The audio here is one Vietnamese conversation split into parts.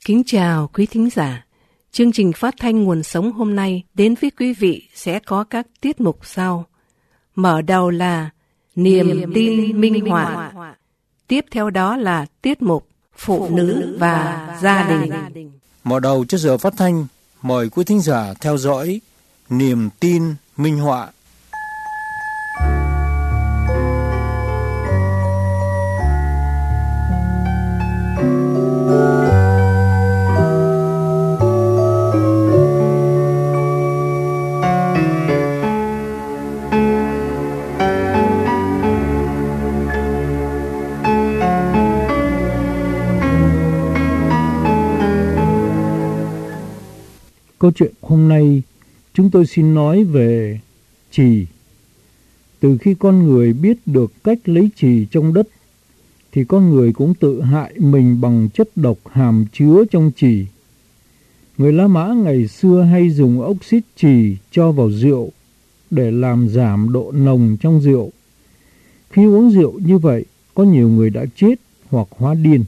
Kính chào quý thính giả. Chương trình phát thanh Nguồn Sống hôm nay đến với quý vị sẽ có các tiết mục sau. Mở đầu là Niềm tin minh họa. Tiếp theo đó là tiết mục Phụ nữ và gia đình. Mở đầu cho giờ phát thanh, mời quý thính giả theo dõi Niềm tin minh họa. Câu chuyện hôm nay chúng tôi xin nói về chì. Từ khi con người biết được cách lấy chì trong đất thì con người cũng tự hại mình bằng chất độc hàm chứa trong chì. Người La Mã ngày xưa hay dùng oxit chì cho vào rượu để làm giảm độ nồng trong rượu. Khi uống rượu như vậy, có nhiều người đã chết hoặc hóa điên.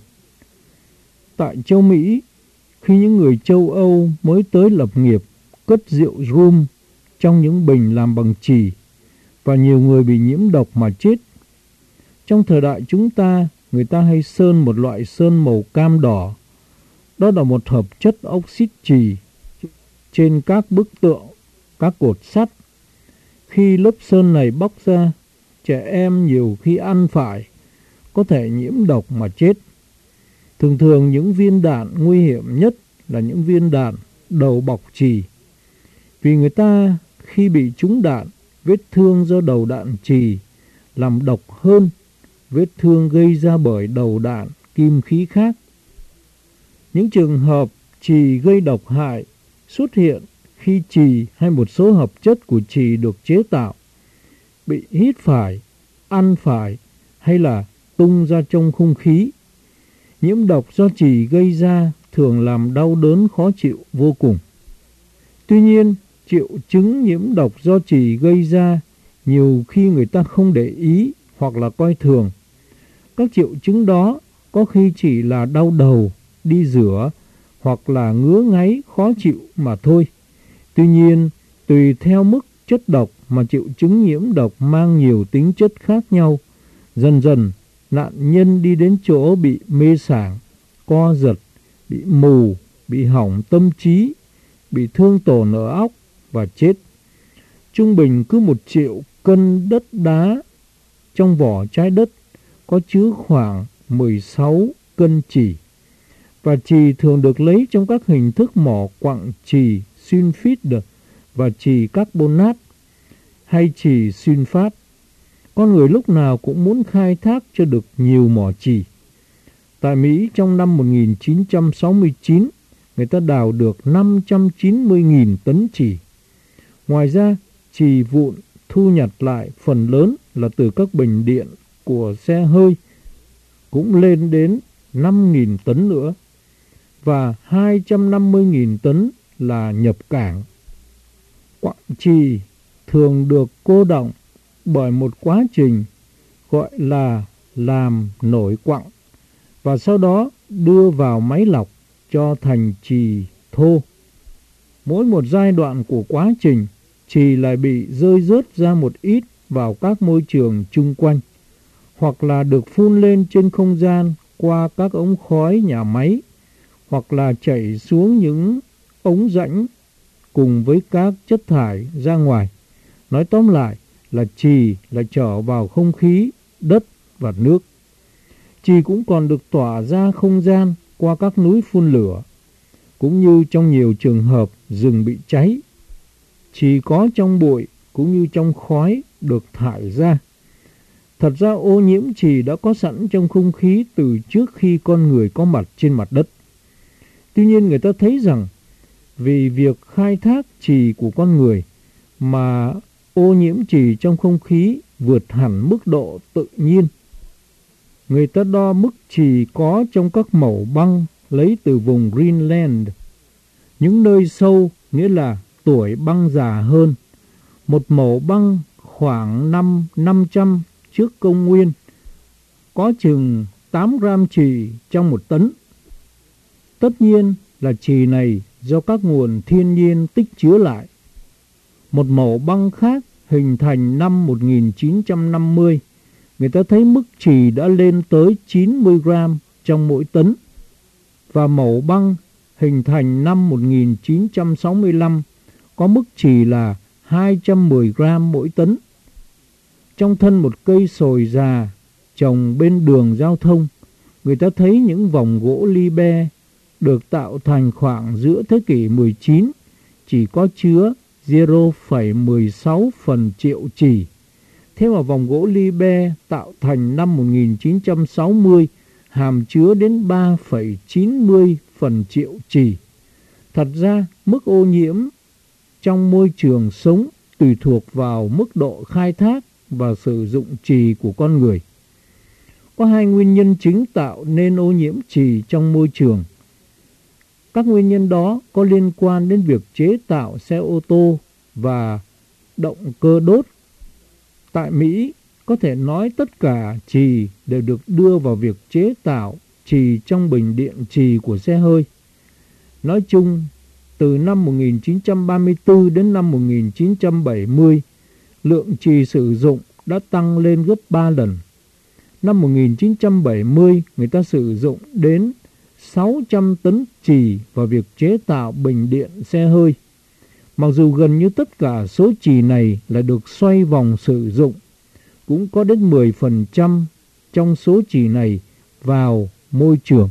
Tại châu Mỹ, khi những người châu Âu mới tới lập nghiệp cất rượu rum trong những bình làm bằng chì và nhiều người bị nhiễm độc mà chết. Trong thời đại chúng ta, người ta hay sơn một loại sơn màu cam đỏ. Đó là một hợp chất oxit chì trên các bức tượng, các cột sắt. Khi lớp sơn này bóc ra, trẻ em nhiều khi ăn phải có thể nhiễm độc mà chết. Thường thường những viên đạn nguy hiểm nhất là những viên đạn đầu bọc chì. Vì người ta khi bị trúng đạn, vết thương do đầu đạn chì làm độc hơn vết thương gây ra bởi đầu đạn kim khí khác. Những trường hợp chì gây độc hại xuất hiện khi chì hay một số hợp chất của chì được chế tạo bị hít phải, ăn phải hay là tung ra trong không khí. Nhiễm độc do chì gây ra thường làm đau đớn khó chịu vô cùng. Tuy nhiên, triệu chứng nhiễm độc do chì gây ra nhiều khi người ta không để ý hoặc là coi thường. Các triệu chứng đó có khi chỉ là đau đầu, đi rửa hoặc là ngứa ngáy khó chịu mà thôi. Tuy nhiên, tùy theo mức chất độc mà triệu chứng nhiễm độc mang nhiều tính chất khác nhau. Dần dần, nạn nhân đi đến chỗ bị mê sảng, co giật, bị mù, bị hỏng tâm trí, bị thương tổn ở óc và chết. Trung bình cứ 1 triệu cân đất đá trong vỏ trái đất có chứa khoảng 16 cân chì. Và chì thường được lấy trong các hình thức mỏ quặng chì sulfide và chì carbonat hay chì sunfat. Con người lúc nào cũng muốn khai thác cho được nhiều mỏ chì. Tại Mỹ trong năm 1969, người ta đào được 590.000 tấn chì. Ngoài ra, chì vụn thu nhặt lại phần lớn là từ các bình điện của xe hơi cũng lên đến 5.000 tấn nữa. Và 250.000 tấn là nhập cảng. Quặng chì thường được cô đọng bởi một quá trình gọi là làm nổi quặng và sau đó đưa vào máy lọc cho thành chì thô. Mỗi một giai đoạn của quá trình, chì lại bị rơi rớt ra một ít vào các môi trường chung quanh, hoặc là được phun lên trên không gian qua các ống khói nhà máy, hoặc là chảy xuống những ống rãnh cùng với các chất thải ra ngoài. Nói tóm lại là chì lại trở vào không khí, đất và nước. Chì cũng còn được tỏa ra không gian qua các núi phun lửa, cũng như trong nhiều trường hợp rừng bị cháy. Chì có trong bụi cũng như trong khói được thải ra. Thật ra ô nhiễm chì đã có sẵn trong không khí từ trước khi con người có mặt trên mặt đất. Tuy nhiên người ta thấy rằng vì việc khai thác chì của con người mà ô nhiễm chì trong không khí vượt hẳn mức độ tự nhiên. Người ta đo mức chì có trong các mẩu băng lấy từ vùng Greenland. Những nơi sâu nghĩa là tuổi băng già hơn. Một mẩu băng khoảng năm 500 trước công nguyên có chừng 8 gram chì trong 1 tấn. Tất nhiên là chì này do các nguồn thiên nhiên tích chứa lại. Một mẩu băng khác hình thành năm 1950, người ta thấy mức chì đã lên tới 90 gram trong mỗi tấn. Và mẩu băng hình thành năm 1965 có mức chì là 210 gram mỗi tấn. Trong thân một cây sồi già trồng bên đường giao thông, người ta thấy những vòng gỗ Libe được tạo thành khoảng giữa thế kỷ 19 chỉ có chứa 0,16 phần triệu chì. Thế mà vòng gỗ Libe tạo thành năm 1960 hàm chứa đến 3,90 phần triệu chì. Thật ra, mức ô nhiễm trong môi trường sống tùy thuộc vào mức độ khai thác và sử dụng chì của con người. Có hai nguyên nhân chính tạo nên ô nhiễm chì trong môi trường. Các nguyên nhân đó có liên quan đến việc chế tạo xe ô tô và động cơ đốt. Tại Mỹ, có thể nói tất cả chì đều được đưa vào việc chế tạo chì trong bình điện chì của xe hơi. Nói chung, từ năm 1934 đến năm 1970, lượng chì sử dụng đã tăng lên gấp 3 lần. Năm 1970, người ta sử dụng đến 600 tấn chì vào việc chế tạo bình điện xe hơi. Mặc dù gần như tất cả số chì này là được xoay vòng sử dụng, cũng có đến 10% trong số chì này vào môi trường.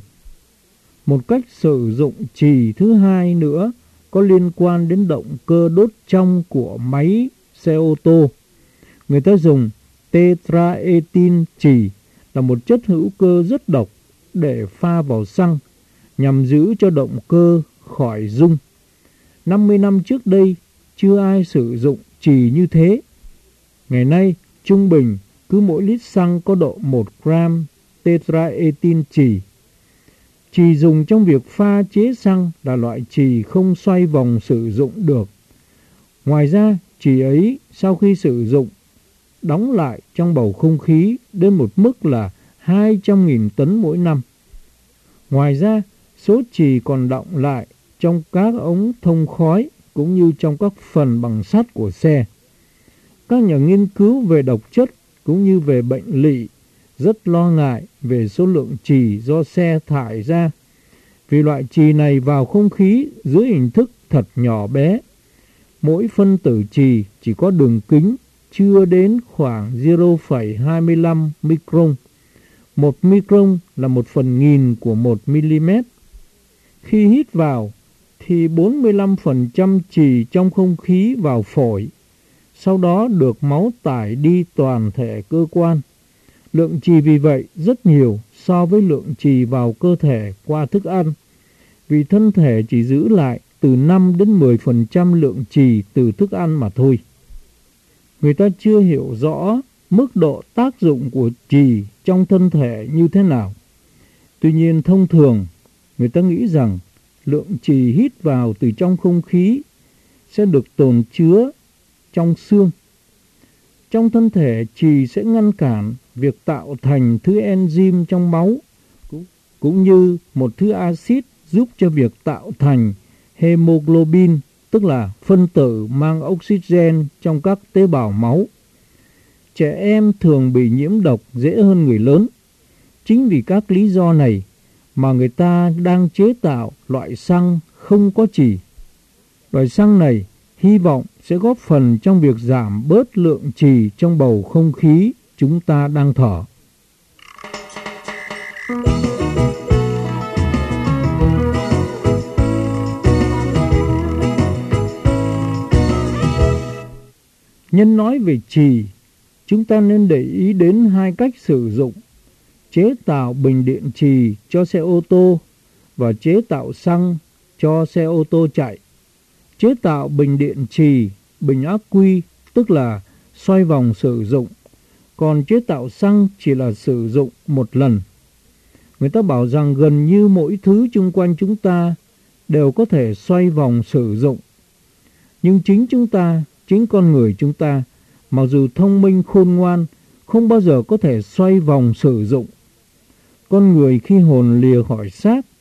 Một cách sử dụng chì thứ hai nữa có liên quan đến động cơ đốt trong của máy xe ô tô. Người ta dùng tetraethyl chì là một chất hữu cơ rất độc để pha vào xăng nhằm giữ cho động cơ khỏi rung. 50 năm trước đây, chưa ai sử dụng chì như thế. Ngày nay, trung bình cứ mỗi lít xăng có độ 1 gram tetraethyl chì. Chì dùng trong việc pha chế xăng là loại chì không xoay vòng sử dụng được. Ngoài ra, chì ấy sau khi sử dụng đóng lại trong bầu không khí đến một mức là 200.000 tấn mỗi năm. Ngoài ra, số chì còn đọng lại trong các ống thông khói cũng như trong các phần bằng sắt của xe. Các nhà nghiên cứu về độc chất cũng như về bệnh lỵ rất lo ngại về số lượng chì do xe thải ra, vì loại chì này vào không khí dưới hình thức thật nhỏ bé. Mỗi phân tử chì chỉ có đường kính chưa đến khoảng 0,25 micron. 1 micron là 1/1000 của 1 mm. Khi hít vào thì 45% chì trong không khí vào phổi, sau đó được máu tải đi toàn thể cơ quan. Lượng chì vì vậy rất nhiều so với lượng chì vào cơ thể qua thức ăn, vì thân thể chỉ giữ lại từ 5 đến 10% lượng chì từ thức ăn mà thôi. Người ta chưa hiểu rõ mức độ tác dụng của chì trong thân thể như thế nào. Tuy nhiên thông thường, người ta nghĩ rằng lượng chì hít vào từ trong không khí sẽ được tồn chứa trong xương. Trong thân thể, chì sẽ ngăn cản việc tạo thành thứ enzyme trong máu, cũng như một thứ axit giúp cho việc tạo thành hemoglobin, tức là phân tử mang oxygen trong các tế bào máu. Trẻ em thường bị nhiễm độc dễ hơn người lớn. Chính vì các lý do này mà người ta đang chế tạo loại xăng không có chì. Loại xăng này hy vọng sẽ góp phần trong việc giảm bớt lượng chì trong bầu không khí chúng ta đang thở. Nhân nói về chì, chúng ta nên để ý đến hai cách sử dụng: chế tạo bình điện chì cho xe ô tô và chế tạo xăng cho xe ô tô chạy. Chế tạo bình điện chì, bình ắc quy, tức là xoay vòng sử dụng, còn chế tạo xăng chỉ là sử dụng một lần. Người ta bảo rằng gần như mỗi thứ chung quanh chúng ta đều có thể xoay vòng sử dụng. Nhưng chính con người chúng ta, mặc dù thông minh khôn ngoan, không bao giờ có thể xoay vòng sử dụng. Con người khi hồn lìa khỏi xác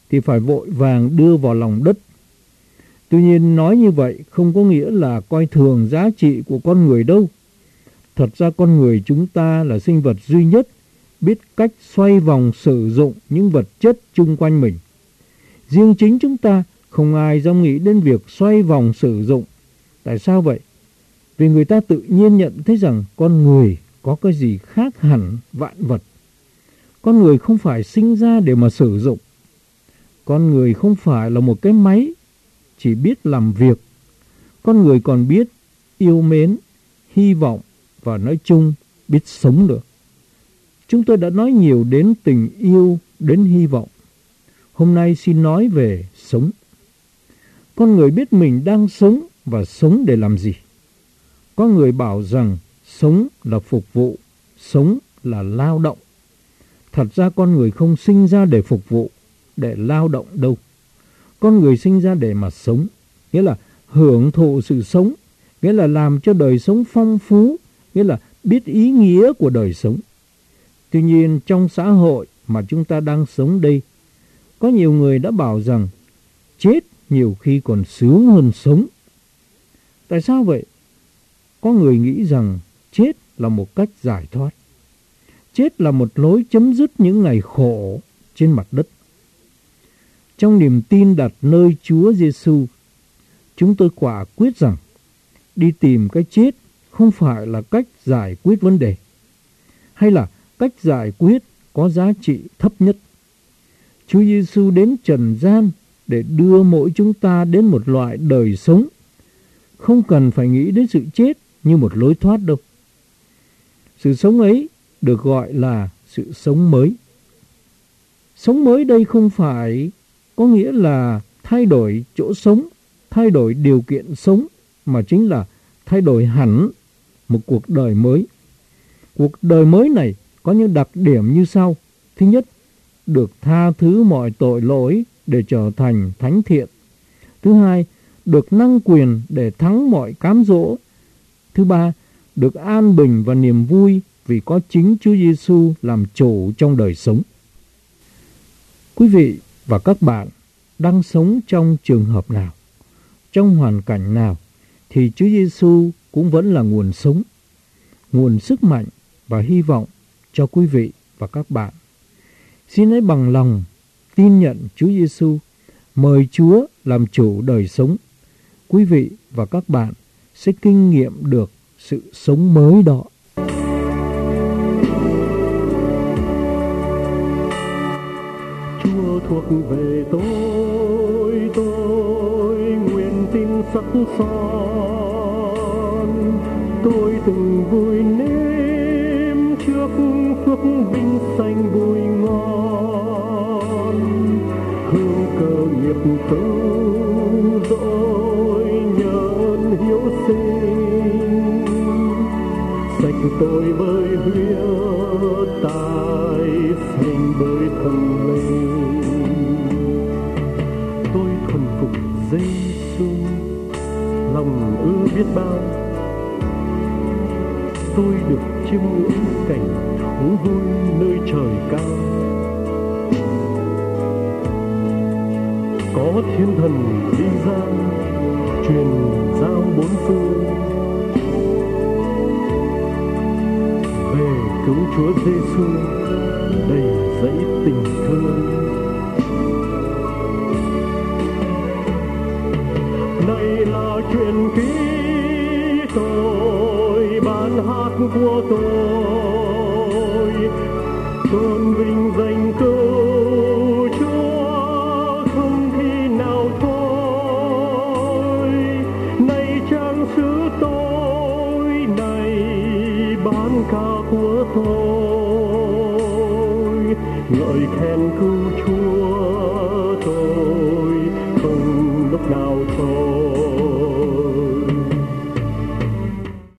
thì phải vội vàng đưa vào lòng đất. Tuy nhiên nói như vậy không có nghĩa là coi thường giá trị của con người đâu. Thật ra con người chúng ta là sinh vật duy nhất biết cách xoay vòng sử dụng những vật chất chung quanh mình. Riêng chính chúng ta không ai dám nghĩ đến việc xoay vòng sử dụng. Tại sao vậy? Vì người ta tự nhiên nhận thấy rằng con người có cái gì khác hẳn vạn vật. Con người không phải sinh ra để mà sử dụng. Con người không phải là một cái máy chỉ biết làm việc. Con người còn biết yêu mến, hy vọng và nói chung biết sống được. Chúng tôi đã nói nhiều đến tình yêu, đến hy vọng. Hôm nay xin nói về sống. Con người biết mình đang sống và sống để làm gì. Có người bảo rằng sống là phục vụ, sống là lao động. Thật ra con người không sinh ra để phục vụ, để lao động đâu. Con người sinh ra để mà sống, nghĩa là hưởng thụ sự sống, nghĩa là làm cho đời sống phong phú, nghĩa là biết ý nghĩa của đời sống. Tuy nhiên trong xã hội mà chúng ta đang sống đây, có nhiều người đã bảo rằng chết nhiều khi còn sướng hơn sống. Tại sao vậy? Có người nghĩ rằng chết là một cách giải thoát. Chết là một lối chấm dứt những ngày khổ trên mặt đất. Trong niềm tin đặt nơi Chúa Giêsu, chúng tôi quả quyết rằng đi tìm cái chết không phải là cách giải quyết vấn đề, hay là cách giải quyết có giá trị thấp nhất. Chúa Giêsu đến trần gian để đưa mỗi chúng ta đến một loại đời sống, không cần phải nghĩ đến sự chết như một lối thoát đâu. Sự sống ấy được gọi là sự sống mới. Sống mới đây không phải có nghĩa là thay đổi chỗ sống, thay đổi điều kiện sống, mà chính là thay đổi hẳn một cuộc đời mới. Cuộc đời mới này có những đặc điểm như sau. Thứ nhất, được tha thứ mọi tội lỗi để trở thành thánh thiện. Thứ hai, được năng quyền để thắng mọi cám dỗ. Thứ ba, được an bình và niềm vui vì có chính Chúa Giêsu làm chủ trong đời sống. Quý vị và các bạn đang sống trong trường hợp nào, trong hoàn cảnh nào, thì Chúa Giêsu cũng vẫn là nguồn sống, nguồn sức mạnh và hy vọng cho quý vị và các bạn. Xin hãy bằng lòng tin nhận Chúa Giêsu, mời Chúa làm chủ đời sống. Quý vị và các bạn sẽ kinh nghiệm được sự sống mới đó. Chúa thuộc về tôi nguyện tin sắc son. Tôi từng vui nếm trước phước vinh xanh vui ngon. Hương cơ nghiệp cứu rỗi nhơn hiếu sinh. Sạch tôi bởi huyết tài xanh bởi thần linh. Tôi thuần phục Giêsu lòng ưa biết bao. Tôi được chiêm ngưỡng cảnh thú vui nơi trời cao. Có thiên thần đi ra truyền giao bốn phương về cứu Chúa Giêsu đầy dẫy tình thương. Này là chuyện ký tôi, bài hát của tôi, tôn vinh danh cứu Chúa không khi nào thôi. Này trang sử tôi, này bán ca của tôi, ngợi khen cứu Chúa tôi không lúc nào thôi.